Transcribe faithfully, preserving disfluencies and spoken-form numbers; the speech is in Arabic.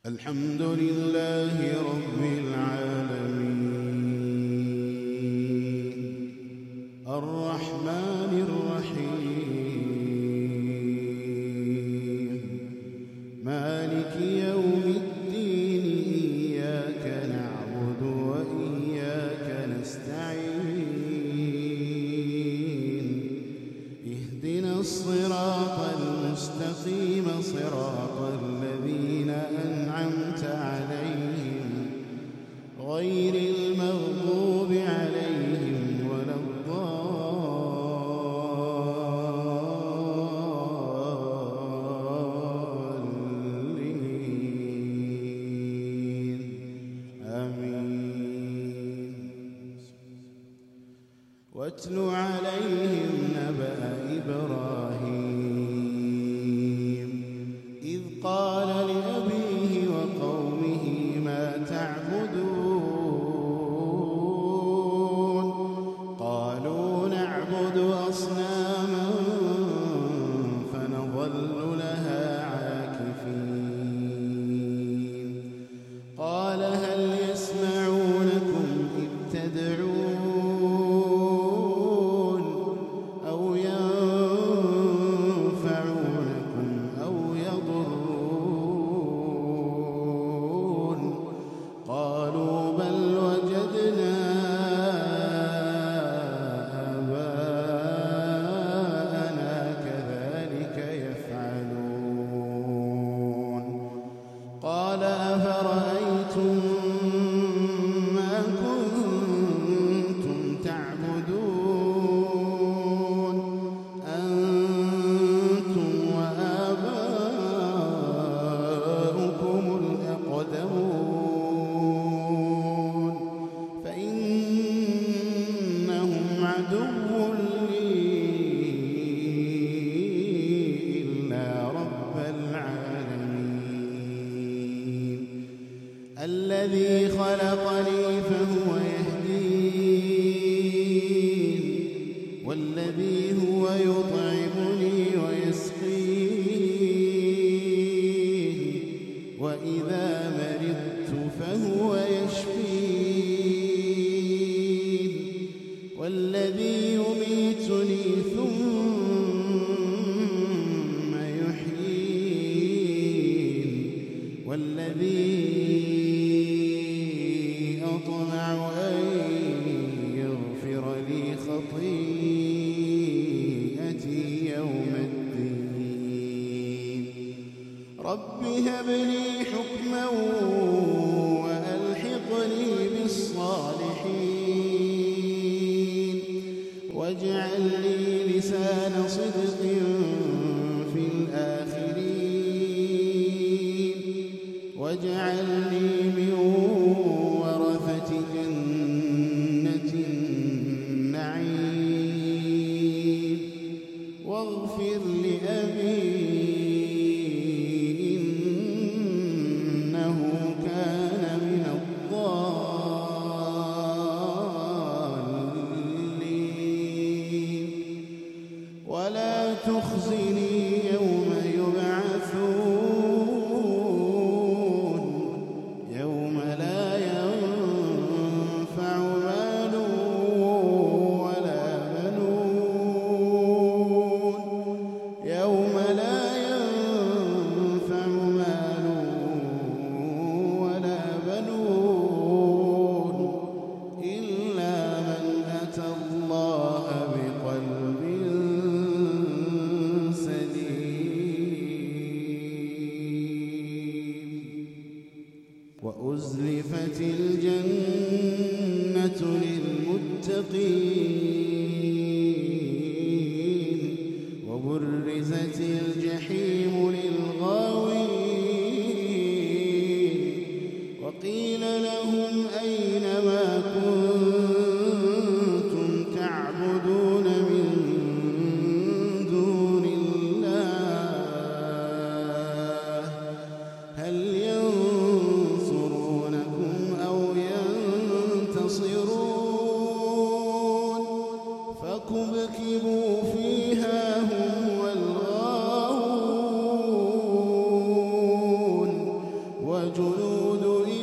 الحمد لله رب العالمين الرحمن الرحيم مالك يوم الدين إياك نعبد وإياك نستعين اهدنا الصراط المستقيم صراط الذين أنعمت عليهم غير المغضوب عليهم ولا الضالين آمين. واتل عليهم نبأ إبراهيم إذ قال لأبيه وقومه ما تعبدون قالوا نعبد أصناما فنظل لها عاكفين قال هل يسمعونكم إذ تدعون أو ينفعونكم أو يضرون قالوا بل وجدنا آباءنا كذلك يفعلون قال أفرأيتم ما كنتم تعبدون أنتم وآباؤكم الأقدمون فإنهم عدو لي إلا رب العالمين الذي خلقني فهو يهدين والذي هو يطعمني ويسقين وإذا مرضت فهو يشفين والذي يميتني ثم يحيين والذي أطمع أن يغفر لي خطيئتي يوم الدين رب هب لي حكما وألحقني بالصالحين واجعل لي لسان صدق في الآخرين واجعلني من ورثة جنة النعيم واغفر لأبي إنه كان من الضالين ولا تخزني يوم يبعثون يوم لا ينفع مال ولا بنون يوم لا ينفع مال ولا بنون إلا من أتى الله بقلب وأزلفت الجنة للمتقين وبرزت الجحيم للغاوين وقيل لهم أين ما كنتم تعبدون من دون الله هل ينصرونكم أو ينتصرون وجنود